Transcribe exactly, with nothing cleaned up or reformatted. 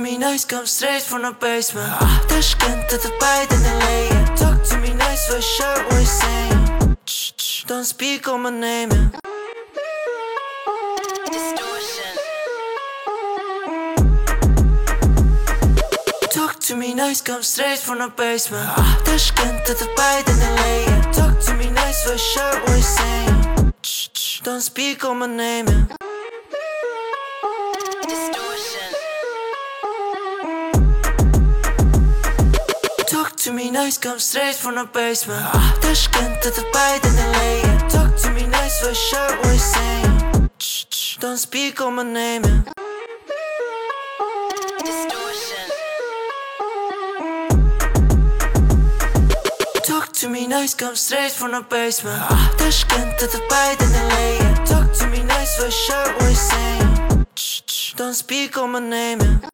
me nice, come straight from the basement. Tashkent to the bite in the lane. Talk to me nice, for sure what you saying. Shh, shh, don't speak on my name, yeah. Talk to me nice, come straight from the basement. Tashkent to the bite in the lane. Talk to me nice, for sure what you saying. Shh, shh, don't speak on my name, yeah. Talk to me nice, come straight from the basement. Tashkent to the bite in the lane. Talk to me nice, for sure what you saying. Shh, shh, don't speak on my name, yeah. Talk to me nice, come straight from the basement. Tashkent to the bite in the lane. Talk to me nice, for sure what you saying. Shh, shh, don't speak on my name, yeah.